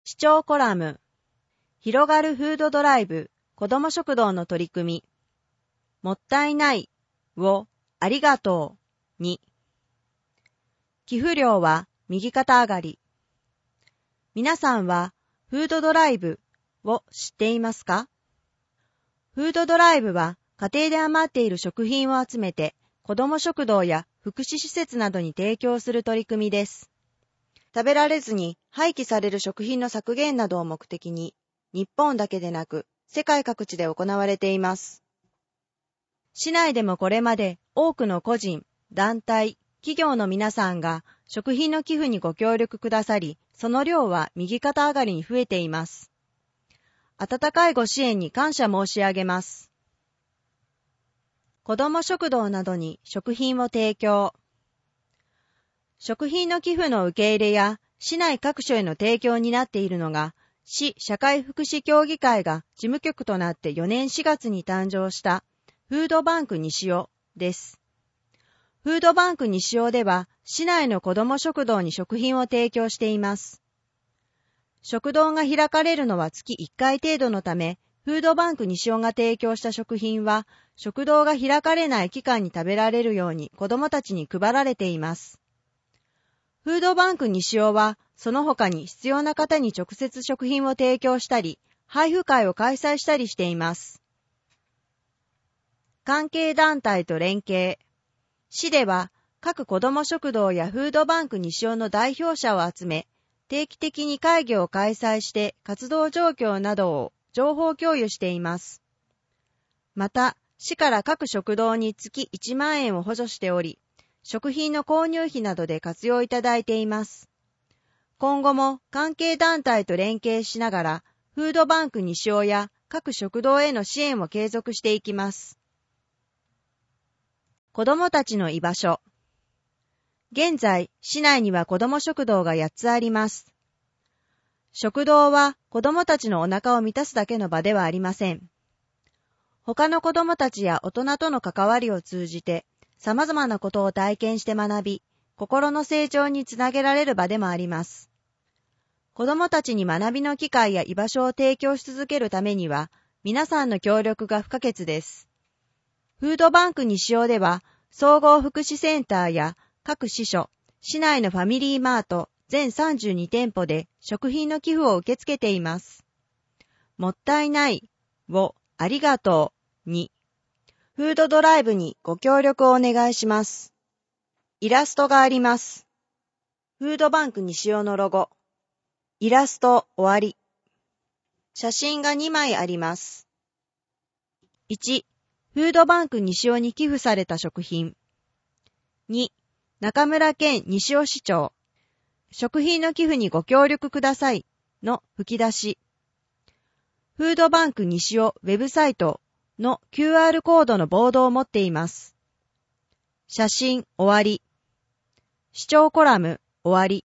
視聴コラム、広がるフードドライブ子ども食堂の取り組み、もったいないをありがとうに、寄付量は右肩上がり。皆さんはフードドライブを知っていますか？フードドライブは家庭で余っている食品を集めて子ども食堂や福祉施設などに提供する取り組みです。食べられずに廃棄される食品の削減などを目的に、日本だけでなく世界各地で行われています。市内でもこれまで多くの個人、団体、企業の皆さんが食品の寄付にご協力くださり、その量は右肩上がりに増えています。温かいご支援に感謝申し上げます。子ども食堂などに食品を提供。食品の寄付の受け入れや市内各所への提供になっているのが、市社会福祉協議会が事務局となって4年4月に誕生したフードバンク西尾です。フードバンク西尾では市内の子ども食堂に食品を提供しています。食堂が開かれるのは月1回程度のため、フードバンク西尾が提供した食品は食堂が開かれない期間に食べられるように子どもたちに配られています。フードバンク西尾はその他に必要な方に直接食品を提供したり、配布会を開催したりしています。関係団体と連携。市では各子ども食堂やフードバンク西尾の代表者を集め、定期的に会議を開催して活動状況などを情報共有しています。また、市から各食堂に月1万円を補助しており、食品の購入費などで活用いただいています。今後も関係団体と連携しながら、フードバンク西尾や各食堂への支援を継続していきます。子どもたちの居場所。現在、市内には子ども食堂が8つあります。食堂は子どもたちのお腹を満たすだけの場ではありません。他の子どもたちや大人との関わりを通じて、様々なことを体験して学び、心の成長につなげられる場でもあります。子どもたちに学びの機会や居場所を提供し続けるためには、皆さんの協力が不可欠です。フードバンク西尾では、総合福祉センターや各支所、市内のファミリーマート全32店舗で食品の寄付を受け付けています。もったいないをありがとうに、フードドライブにご協力をお願いします。イラストがあります。フードバンク西尾のロゴ。イラスト終わり。写真が2枚あります。1、フードバンク西尾に寄付された食品。2、中村健西尾市長。食品の寄付にご協力くださいの吹き出し。フードバンク西尾ウェブサイトの QR コードのボードを持っています。写真終わり。視聴コラム終わり。